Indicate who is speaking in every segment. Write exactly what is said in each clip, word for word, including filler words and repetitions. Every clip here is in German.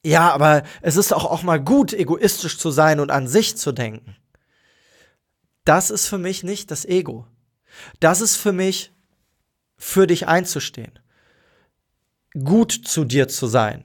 Speaker 1: ja, aber es ist auch, auch mal gut, egoistisch zu sein und an sich zu denken. Das ist für mich nicht das Ego. Das ist für mich, für dich einzustehen. Gut zu dir zu sein.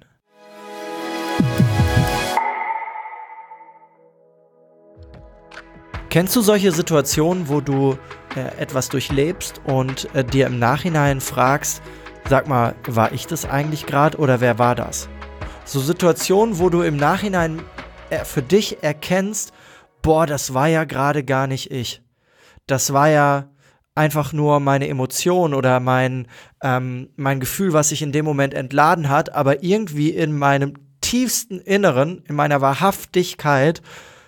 Speaker 1: Kennst du solche Situationen, wo du äh, etwas durchlebst und äh, dir im Nachhinein fragst, sag mal, war ich das eigentlich gerade oder wer war das? So Situationen, wo du im Nachhinein äh, für dich erkennst, boah, das war ja gerade gar nicht ich. Das war ja einfach nur meine Emotion oder mein, ähm, mein Gefühl, was sich in dem Moment entladen hat, aber irgendwie in meinem tiefsten Inneren, in meiner Wahrhaftigkeit,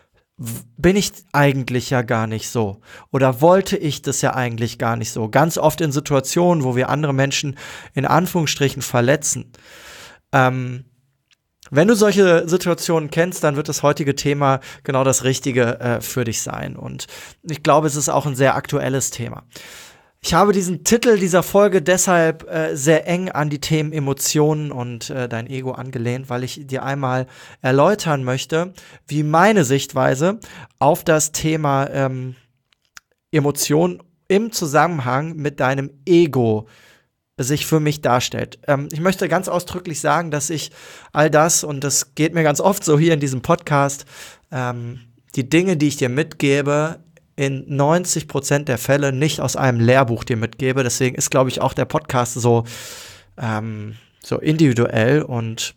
Speaker 1: bin ich eigentlich ja gar nicht so. Oder wollte ich das ja eigentlich gar nicht so. Ganz oft in Situationen, wo wir andere Menschen in Anführungsstrichen verletzen. Ähm, wenn du solche Situationen kennst, dann wird das heutige Thema genau das Richtige äh, für dich sein. Und ich glaube, es ist auch ein sehr aktuelles Thema. Ich habe diesen Titel dieser Folge deshalb äh, sehr eng an die Themen Emotionen und äh, dein Ego angelehnt, weil ich dir einmal erläutern möchte, wie meine Sichtweise auf das Thema ähm, Emotionen im Zusammenhang mit deinem Ego sich für mich darstellt. Ähm, ich möchte ganz ausdrücklich sagen, dass ich all das, und das geht mir ganz oft so hier in diesem Podcast, ähm, die Dinge, die ich dir mitgebe, in neunzig Prozent der Fälle nicht aus einem Lehrbuch dir mitgebe. Deswegen ist, glaube ich, auch der Podcast so, ähm, so individuell und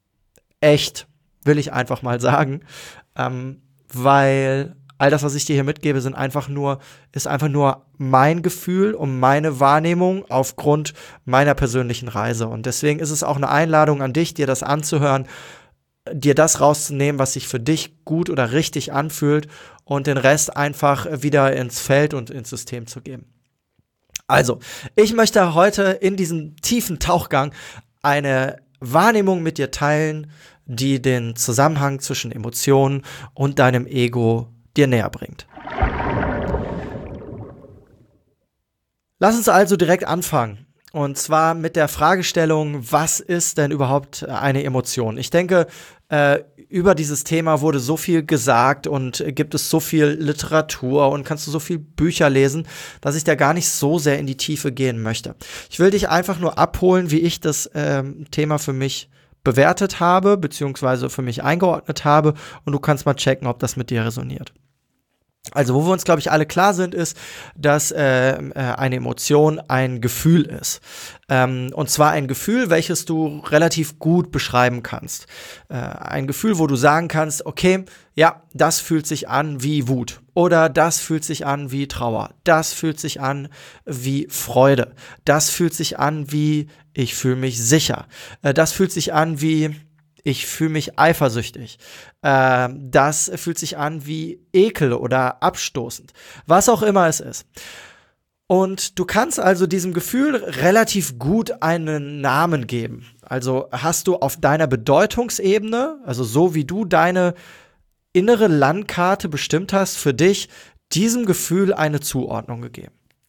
Speaker 1: echt, will ich einfach mal sagen, ähm, weil all das, was ich dir hier mitgebe, sind einfach nur, ist einfach nur mein Gefühl und meine Wahrnehmung aufgrund meiner persönlichen Reise. Und deswegen ist es auch eine Einladung an dich, dir das anzuhören, dir das rauszunehmen, was sich für dich gut oder richtig anfühlt und den Rest einfach wieder ins Feld und ins System zu geben. Also, ich möchte heute in diesem tiefen Tauchgang eine Wahrnehmung mit dir teilen, die den Zusammenhang zwischen Emotionen und deinem Ego dir näher bringt. Lass uns also direkt anfangen. Und zwar mit der Fragestellung, was ist denn überhaupt eine Emotion? Ich denke, äh, über dieses Thema wurde so viel gesagt und gibt es so viel Literatur und kannst du so viel Bücher lesen, dass ich da gar nicht so sehr in die Tiefe gehen möchte. Ich will dich einfach nur abholen, wie ich das ähm, Thema für mich bewertet habe, beziehungsweise für mich eingeordnet habe, und du kannst mal checken, ob das mit dir resoniert. Also, wo wir uns, glaube ich, alle klar sind, ist, dass äh, eine Emotion ein Gefühl ist. Ähm, und zwar ein Gefühl, welches du relativ gut beschreiben kannst. Äh, ein Gefühl, wo du sagen kannst, okay, ja, das fühlt sich an wie Wut. Oder das fühlt sich an wie Trauer. Das fühlt sich an wie Freude. Das fühlt sich an wie, ich fühle mich sicher. Äh, das fühlt sich an wie, ich fühle mich eifersüchtig. Äh, das fühlt sich an wie Ekel oder abstoßend. Was auch immer es ist. Und du kannst also diesem Gefühl relativ gut einen Namen geben. Also hast du auf deiner Bedeutungsebene, also so wie du deine innere Landkarte bestimmt hast, für dich diesem Gefühl eine Zuordnung gegeben.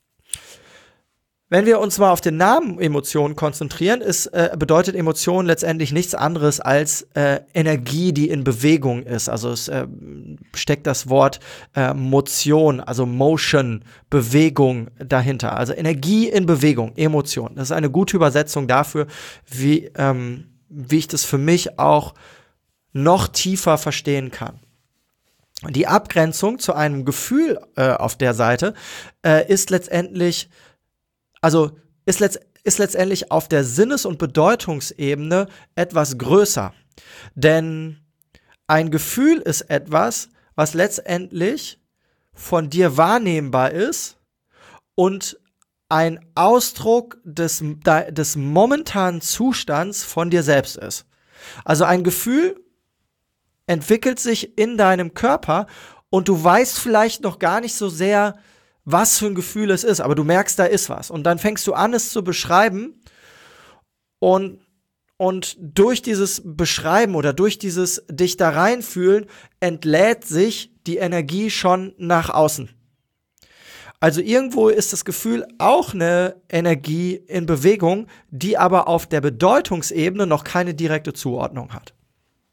Speaker 1: Wenn wir uns mal auf den Namen Emotionen konzentrieren, ist, äh, bedeutet Emotion letztendlich nichts anderes als äh, Energie, die in Bewegung ist. Also es äh, steckt das Wort äh, Motion, also Motion, Bewegung dahinter. Also Energie in Bewegung, Emotion. Das ist eine gute Übersetzung dafür, wie, ähm, wie ich das für mich auch noch tiefer verstehen kann. Die Abgrenzung zu einem Gefühl äh, auf der Seite äh, ist letztendlich Also ist, letzt, ist letztendlich auf der Sinnes- und Bedeutungsebene etwas größer. Denn ein Gefühl ist etwas, was letztendlich von dir wahrnehmbar ist und ein Ausdruck des, des momentanen Zustands von dir selbst ist. Also ein Gefühl entwickelt sich in deinem Körper und du weißt vielleicht noch gar nicht so sehr, was für ein Gefühl es ist, aber du merkst, da ist was. Und dann fängst du an, es zu beschreiben und, und durch dieses Beschreiben oder durch dieses dich da reinfühlen entlädt sich die Energie schon nach außen. Also irgendwo ist das Gefühl auch eine Energie in Bewegung, die aber auf der Bedeutungsebene noch keine direkte Zuordnung hat.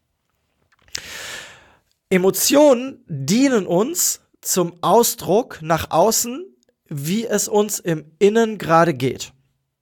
Speaker 1: Emotionen dienen uns zum Ausdruck nach außen, wie es uns im Innen gerade geht.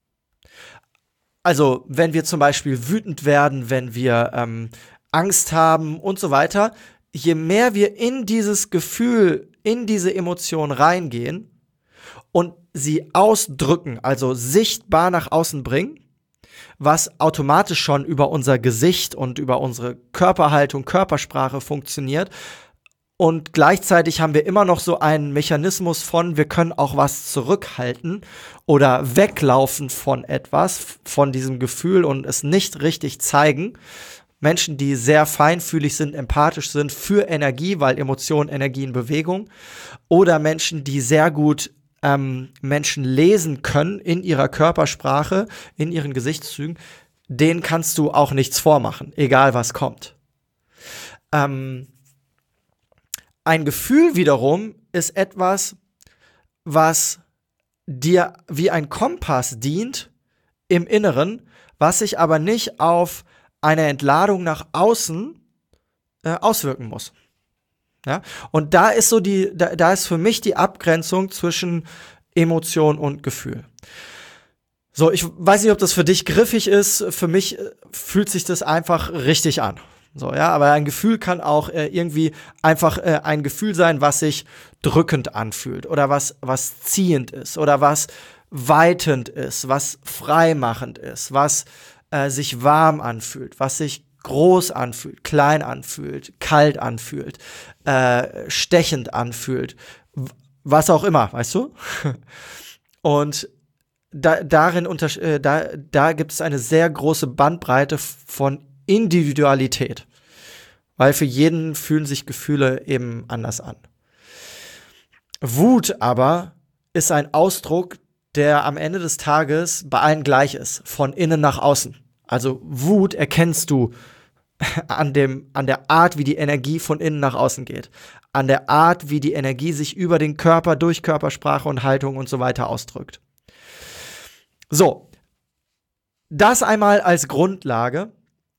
Speaker 1: Also, wenn wir zum Beispiel wütend werden, wenn wir ähm, Angst haben und so weiter, je mehr wir in dieses Gefühl, in diese Emotion reingehen und sie ausdrücken, also sichtbar nach außen bringen, was automatisch schon über unser Gesicht und über unsere Körperhaltung, Körpersprache funktioniert. Und gleichzeitig haben wir immer noch so einen Mechanismus von, wir können auch was zurückhalten oder weglaufen von etwas, von diesem Gefühl und es nicht richtig zeigen. Menschen, die sehr feinfühlig sind, empathisch sind für Energie, weil Emotion, Energie in Bewegung. Oder Menschen, die sehr gut ähm, Menschen lesen können in ihrer Körpersprache, in ihren Gesichtszügen, denen kannst du auch nichts vormachen, egal was kommt. Ähm, Ein Gefühl wiederum ist etwas, was dir wie ein Kompass dient im Inneren, was sich aber nicht auf eine Entladung nach außen äh, auswirken muss. Ja? Und da ist so die, da, da ist für mich die Abgrenzung zwischen Emotion und Gefühl. So, ich weiß nicht, ob das für dich griffig ist. Für mich äh, fühlt sich das einfach richtig an. So, ja, aber ein Gefühl kann auch äh, irgendwie einfach äh, ein Gefühl sein, was sich drückend anfühlt oder was, was ziehend ist oder was weitend ist, was freimachend ist, was äh, sich warm anfühlt, was sich groß anfühlt, klein anfühlt, kalt anfühlt, äh, stechend anfühlt, was auch immer, weißt du? Und da, darin unter, äh, da, da gibt es eine sehr große Bandbreite von Individualität, weil für jeden fühlen sich Gefühle eben anders an. Wut aber ist ein Ausdruck, der am Ende des Tages bei allen gleich ist, von innen nach außen. Also Wut erkennst du an dem, an der Art, wie die Energie von innen nach außen geht, an der Art, wie die Energie sich über den Körper durch Körpersprache und Haltung und so weiter ausdrückt. So, das einmal als Grundlage.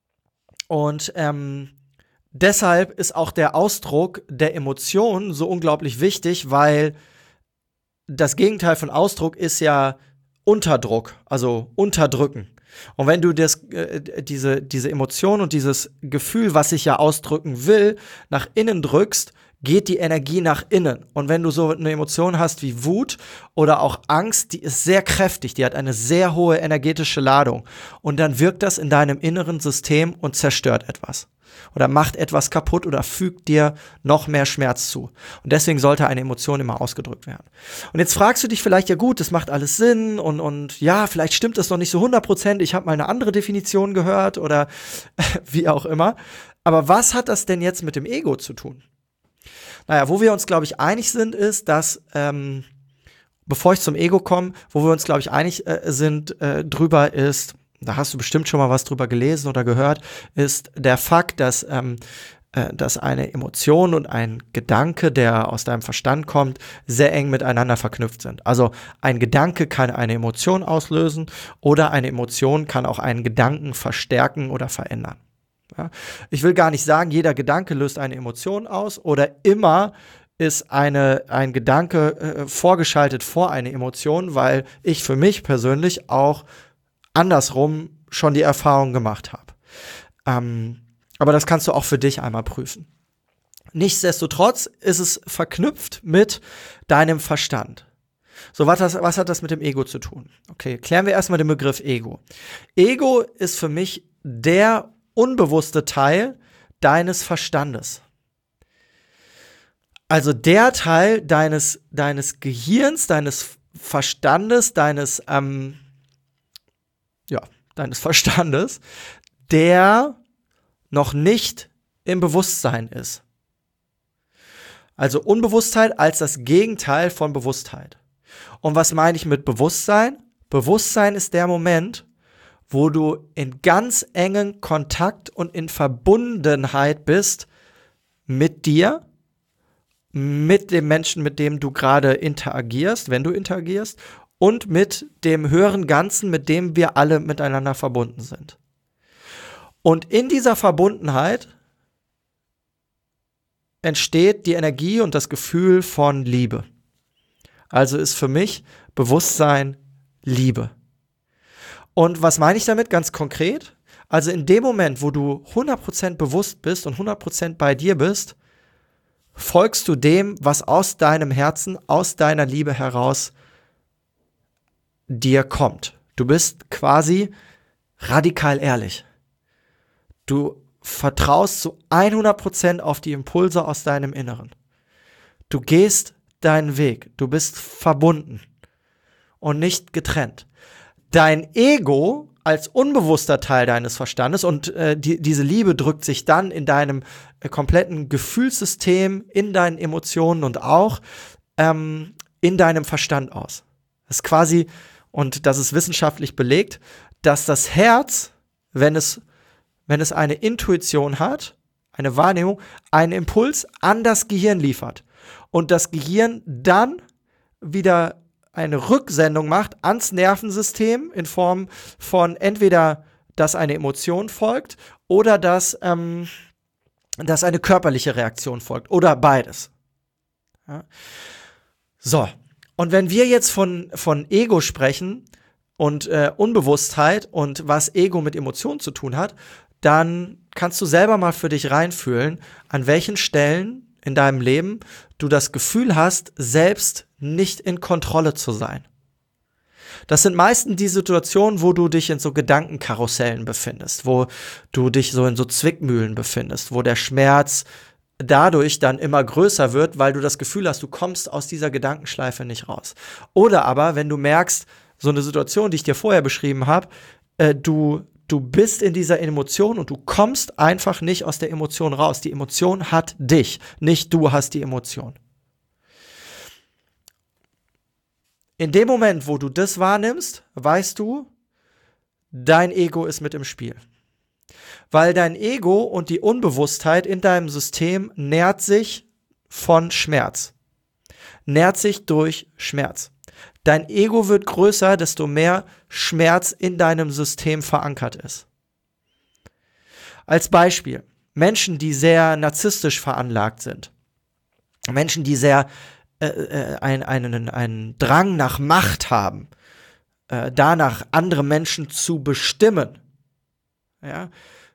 Speaker 1: Und ähm, deshalb ist auch der Ausdruck der Emotionen so unglaublich wichtig, weil das Gegenteil von Ausdruck ist ja Unterdruck, also unterdrücken. Und wenn du das, äh, diese, diese Emotion und dieses Gefühl, was sich ja ausdrücken will, nach innen drückst, geht die Energie nach innen. Und wenn du so eine Emotion hast wie Wut oder auch Angst, die ist sehr kräftig, die hat eine sehr hohe energetische Ladung. Und dann wirkt das in deinem inneren System und zerstört etwas. Oder macht etwas kaputt oder fügt dir noch mehr Schmerz zu. Und deswegen sollte eine Emotion immer ausgedrückt werden. Und jetzt fragst du dich vielleicht, ja gut, das macht alles Sinn und, und ja, vielleicht stimmt das noch nicht so hundert Prozent, ich habe mal eine andere Definition gehört oder wie auch immer. Aber was hat das denn jetzt mit dem Ego zu tun? Naja, wo wir uns, glaube ich, einig sind, ist, dass, ähm, bevor ich zum Ego komme, wo wir uns, glaube ich, einig äh, sind äh, drüber ist, da hast du bestimmt schon mal was drüber gelesen oder gehört, ist der Fakt, dass, ähm, äh, dass eine Emotion und ein Gedanke, der aus deinem Verstand kommt, sehr eng miteinander verknüpft sind. Also ein Gedanke kann eine Emotion auslösen oder eine Emotion kann auch einen Gedanken verstärken oder verändern. Ja? Ich will gar nicht sagen, jeder Gedanke löst eine Emotion aus oder immer ist eine, ein Gedanke äh, vorgeschaltet vor eine Emotion, weil ich für mich persönlich auch andersrum schon die Erfahrung gemacht habe. Ähm, aber das kannst du auch für dich einmal prüfen. Nichtsdestotrotz ist es verknüpft mit deinem Verstand. So, was, das, was hat das mit dem Ego zu tun? Okay, klären wir erstmal den Begriff Ego. Ego ist für mich der unbewusste Teil deines Verstandes. Also der Teil deines, deines Gehirns, deines Verstandes, deines, ähm, ja, deines Verstandes, der noch nicht im Bewusstsein ist. Also Unbewusstheit als das Gegenteil von Bewusstheit. Und was meine ich mit Bewusstsein? Bewusstsein ist der Moment, wo du in ganz engen Kontakt und in Verbundenheit bist mit dir, mit dem Menschen, mit dem du gerade interagierst, wenn du interagierst, und mit dem höheren Ganzen, mit dem wir alle miteinander verbunden sind. Und in dieser Verbundenheit entsteht die Energie und das Gefühl von Liebe. Also ist für mich Bewusstsein Liebe. Und was meine ich damit ganz konkret? Also in dem Moment, wo du hundert Prozent bewusst bist und hundert Prozent bei dir bist, folgst du dem, was aus deinem Herzen, aus deiner Liebe heraus dir kommt. Du bist quasi radikal ehrlich. Du vertraust zu hundert Prozent auf die Impulse aus deinem Inneren. Du gehst deinen Weg. Du bist verbunden und nicht getrennt. Dein Ego als unbewusster Teil deines Verstandes und äh, die, diese Liebe drückt sich dann in deinem äh, kompletten Gefühlssystem, in deinen Emotionen und auch ähm, in deinem Verstand aus. Das ist quasi, und das ist wissenschaftlich belegt, dass das Herz, wenn es, wenn es eine Intuition hat, eine Wahrnehmung, einen Impuls an das Gehirn liefert und das Gehirn dann wieder eine Rücksendung macht ans Nervensystem in Form von entweder, dass eine Emotion folgt oder dass, ähm, dass eine körperliche Reaktion folgt oder beides. Ja. So, und wenn wir jetzt von, von Ego sprechen und äh, Unbewusstheit und was Ego mit Emotionen zu tun hat, dann kannst du selber mal für dich reinfühlen, an welchen Stellen in deinem Leben du das Gefühl hast, selbst nicht in Kontrolle zu sein. Das sind meistens die Situationen, wo du dich in so Gedankenkarussellen befindest, wo du dich so in so Zwickmühlen befindest, wo der Schmerz dadurch dann immer größer wird, weil du das Gefühl hast, du kommst aus dieser Gedankenschleife nicht raus. Oder aber, wenn du merkst, so eine Situation, die ich dir vorher beschrieben habe, äh, du Du bist in dieser Emotion und du kommst einfach nicht aus der Emotion raus. Die Emotion hat dich, nicht du hast die Emotion. In dem Moment, wo du das wahrnimmst, weißt du, dein Ego ist mit im Spiel. Weil dein Ego und die Unbewusstheit in deinem System nährt sich von Schmerz. Nährt sich durch Schmerz. Dein Ego wird größer, desto mehr Schmerz in deinem System verankert ist. Als Beispiel, Menschen, die sehr narzisstisch veranlagt sind, Menschen, die sehr äh, äh, ein, einen, einen Drang nach Macht haben, äh, danach andere Menschen zu bestimmen, ja,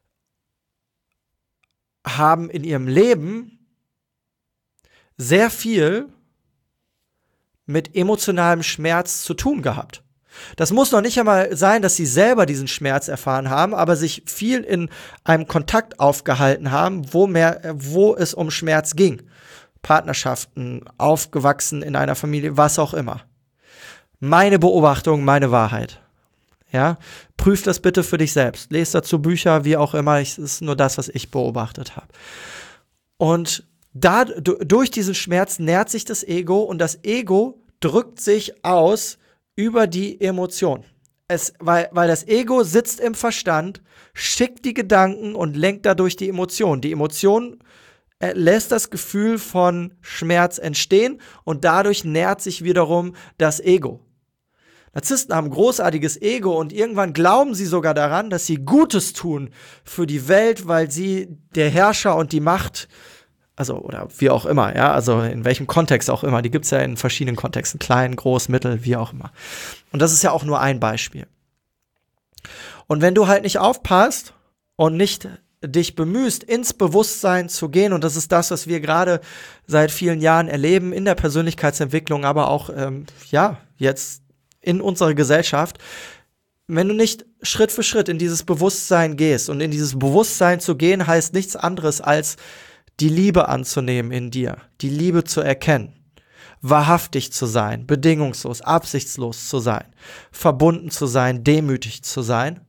Speaker 1: haben in ihrem Leben sehr viel mit emotionalem Schmerz zu tun gehabt. Das muss noch nicht einmal sein, dass sie selber diesen Schmerz erfahren haben, aber sich viel in einem Kontakt aufgehalten haben, wo, mehr, wo es um Schmerz ging. Partnerschaften, aufgewachsen in einer Familie, was auch immer. Meine Beobachtung, meine Wahrheit. Ja, prüf das bitte für dich selbst. Lest dazu Bücher, wie auch immer. Es ist nur das, was ich beobachtet habe. Und Da, durch diesen Schmerz nährt sich das Ego und das Ego drückt sich aus über die Emotion. Es, weil, weil das Ego sitzt im Verstand, schickt die Gedanken und lenkt dadurch die Emotion. Die Emotion äh, lässt das Gefühl von Schmerz entstehen und dadurch nährt sich wiederum das Ego. Narzissten haben ein großartiges Ego und irgendwann glauben sie sogar daran, dass sie Gutes tun für die Welt, weil sie der Herrscher und die Macht, also, oder wie auch immer, ja, also in welchem Kontext auch immer, die gibt's ja in verschiedenen Kontexten, klein, groß, mittel, wie auch immer. Und das ist ja auch nur ein Beispiel. Und wenn du halt nicht aufpasst und nicht dich bemühst, ins Bewusstsein zu gehen, und das ist das, was wir gerade seit vielen Jahren erleben, in der Persönlichkeitsentwicklung, aber auch, ähm, ja, jetzt in unserer Gesellschaft, wenn du nicht Schritt für Schritt in dieses Bewusstsein gehst, und in dieses Bewusstsein zu gehen, heißt nichts anderes als die Liebe anzunehmen in dir, die Liebe zu erkennen, wahrhaftig zu sein, bedingungslos, absichtslos zu sein, verbunden zu sein, demütig zu sein,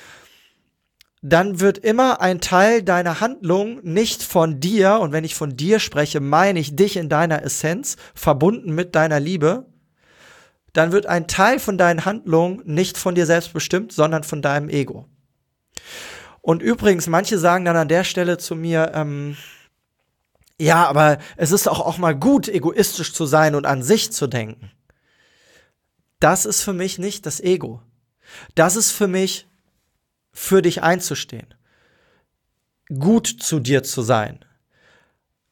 Speaker 1: dann wird immer ein Teil deiner Handlung nicht von dir, und wenn ich von dir spreche, meine ich dich in deiner Essenz, verbunden mit deiner Liebe, dann wird ein Teil von deinen Handlungen nicht von dir selbst bestimmt, sondern von deinem Ego. Und übrigens, manche sagen dann an der Stelle zu mir, ähm, ja, aber es ist auch, auch mal gut, egoistisch zu sein und an sich zu denken. Das ist für mich nicht das Ego. Das ist für mich, für dich einzustehen. Gut zu dir zu sein.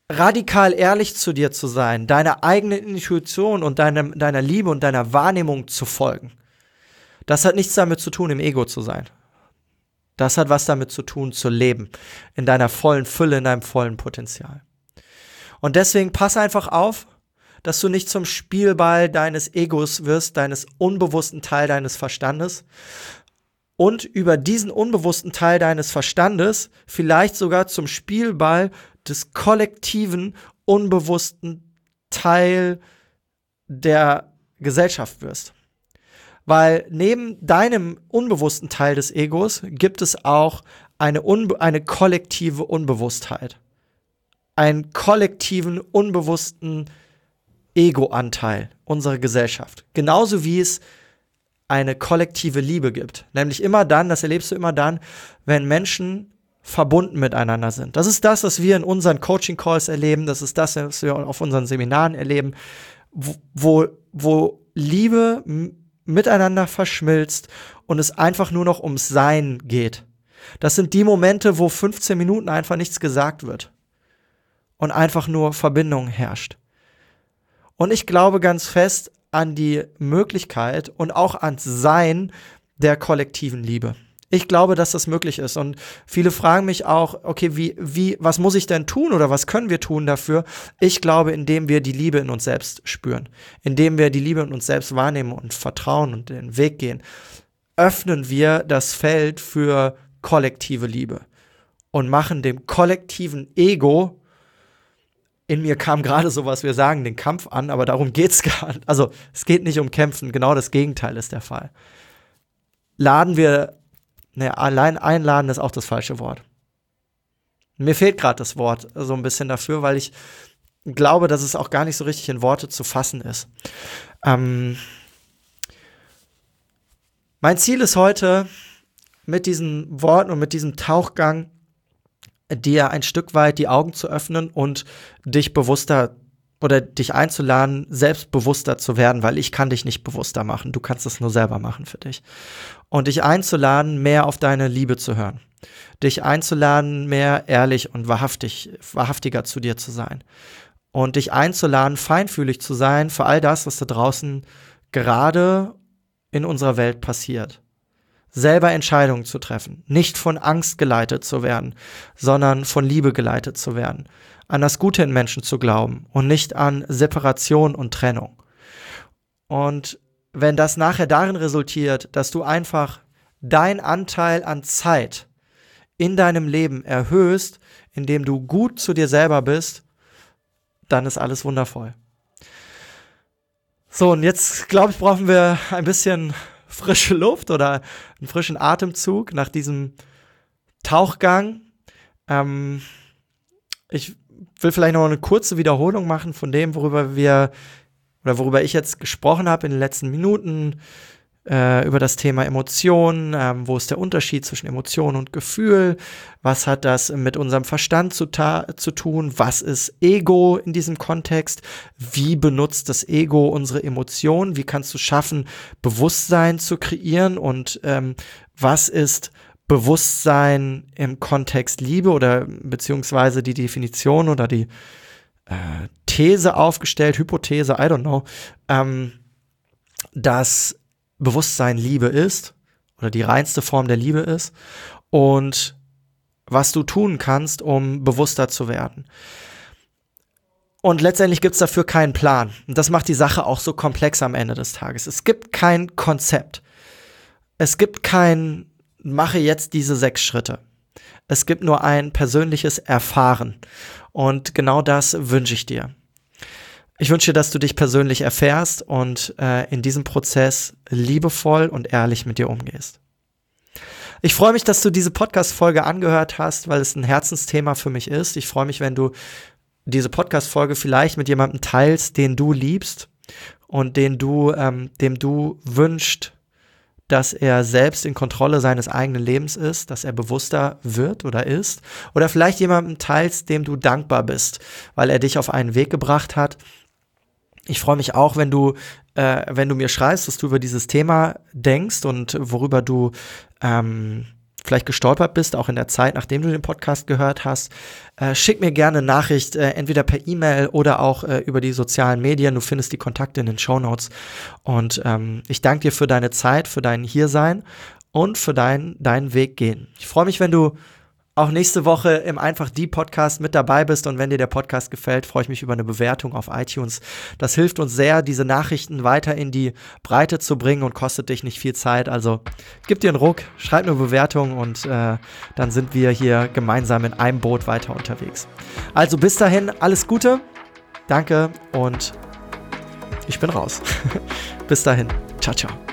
Speaker 1: radikal ehrlich zu dir zu sein, deiner eigenen Intuition und deinem, deiner Liebe und deiner Wahrnehmung zu folgen. Das hat nichts damit zu tun, im Ego zu sein. Das hat was damit zu tun, zu leben, in deiner vollen Fülle, in deinem vollen Potenzial. Und deswegen pass einfach auf, dass du nicht zum Spielball deines Egos wirst, deines unbewussten Teil deines Verstandes und über diesen unbewussten Teil deines Verstandes vielleicht sogar zum Spielball des kollektiven, unbewussten Teil der Gesellschaft wirst. Weil neben deinem unbewussten Teil des Egos gibt es auch eine, unbe- eine kollektive Unbewusstheit. Einen kollektiven, unbewussten Ego-Anteil unserer Gesellschaft. Genauso wie es eine kollektive Liebe gibt. Nämlich immer dann, das erlebst du immer dann, wenn Menschen verbunden miteinander sind. Das ist das, was wir in unseren Coaching-Calls erleben. Das ist das, was wir auf unseren Seminaren erleben, wo, wo Liebe m- miteinander verschmilzt und es einfach nur noch ums Sein geht. Das sind die Momente, wo fünfzehn Minuten einfach nichts gesagt wird und einfach nur Verbindung herrscht. Und ich glaube ganz fest an die Möglichkeit und auch ans Sein der kollektiven Liebe. Ich glaube, dass das möglich ist. Und viele fragen mich auch, okay, wie, wie, was muss ich denn tun oder was können wir tun dafür? Ich glaube, indem wir die Liebe in uns selbst spüren, indem wir die Liebe in uns selbst wahrnehmen und vertrauen und den Weg gehen, öffnen wir das Feld für kollektive Liebe und machen dem kollektiven Ego, in mir kam gerade so, was wir sagen, den Kampf an, aber darum geht's gar nicht. Also es geht nicht um Kämpfen, genau das Gegenteil ist der Fall. Laden wir Ne, allein einladen ist auch das falsche Wort. Mir fehlt gerade das Wort so ein bisschen dafür, weil ich glaube, dass es auch gar nicht so richtig in Worte zu fassen ist. Ähm, mein Ziel ist heute, mit diesen Worten und mit diesem Tauchgang dir ein Stück weit die Augen zu öffnen und dich bewusster oder dich einzuladen, selbstbewusster zu werden, weil ich kann dich nicht bewusster machen. Du kannst es nur selber machen für dich. Und dich einzuladen, mehr auf deine Liebe zu hören. Dich einzuladen, mehr ehrlich und wahrhaftig, wahrhaftiger zu dir zu sein. Und dich einzuladen, feinfühlig zu sein für all das, was da draußen gerade in unserer Welt passiert. Selber Entscheidungen zu treffen, nicht von Angst geleitet zu werden, sondern von Liebe geleitet zu werden. An das Gute in Menschen zu glauben und nicht an Separation und Trennung. Und wenn das nachher darin resultiert, dass du einfach deinen Anteil an Zeit in deinem Leben erhöhst, indem du gut zu dir selber bist, dann ist alles wundervoll. So, und jetzt, glaube ich, brauchen wir ein bisschen frische Luft oder einen frischen Atemzug nach diesem Tauchgang. Ähm, ich will vielleicht noch eine kurze Wiederholung machen von dem, worüber wir oder worüber ich jetzt gesprochen habe in den letzten Minuten, äh, über das Thema Emotionen. Ähm, wo ist der Unterschied zwischen Emotion und Gefühl? Was hat das mit unserem Verstand zu, ta- zu tun? Was ist Ego in diesem Kontext? Wie benutzt das Ego unsere Emotionen? Wie kannst du schaffen, Bewusstsein zu kreieren? Und ähm, was ist Bewusstsein im Kontext Liebe oder beziehungsweise die Definition oder die äh, These aufgestellt, Hypothese, I don't know, ähm, dass Bewusstsein Liebe ist oder die reinste Form der Liebe ist und was du tun kannst, um bewusster zu werden. Und letztendlich gibt es dafür keinen Plan. Und das macht die Sache auch so komplex am Ende des Tages. Es gibt kein Konzept. Es gibt kein mache jetzt diese sechs Schritte. Es gibt nur ein persönliches Erfahren. Und genau das wünsche ich dir. Ich wünsche dir, dass du dich persönlich erfährst und äh, in diesem Prozess liebevoll und ehrlich mit dir umgehst. Ich freue mich, dass du diese Podcast-Folge angehört hast, weil es ein Herzensthema für mich ist. Ich freue mich, wenn du diese Podcast-Folge vielleicht mit jemandem teilst, den du liebst und den du, ähm, dem du wünschst, dass er selbst in Kontrolle seines eigenen Lebens ist, dass er bewusster wird oder ist. Oder vielleicht jemandem teilst, dem du dankbar bist, weil er dich auf einen Weg gebracht hat. Ich freue mich auch, wenn du, äh, wenn du mir schreibst, was du über dieses Thema denkst und worüber du, ähm, vielleicht gestolpert bist, auch in der Zeit, nachdem du den Podcast gehört hast, äh, schick mir gerne eine Nachricht, äh, entweder per E-Mail oder auch äh, über die sozialen Medien. Du findest die Kontakte in den Shownotes. Und ähm, ich danke dir für deine Zeit, für dein Hiersein und für dein, deinen Weg gehen. Ich freue mich, wenn du auch nächste Woche im Einfach die Podcast mit dabei bist, und wenn dir der Podcast gefällt, freue ich mich über eine Bewertung auf iTunes. Das hilft uns sehr, diese Nachrichten weiter in die Breite zu bringen und kostet dich nicht viel Zeit. Also gib dir einen Ruck, schreib eine Bewertung und äh, dann sind wir hier gemeinsam in einem Boot weiter unterwegs. Also bis dahin, alles Gute, danke und ich bin raus. Bis dahin, ciao, ciao.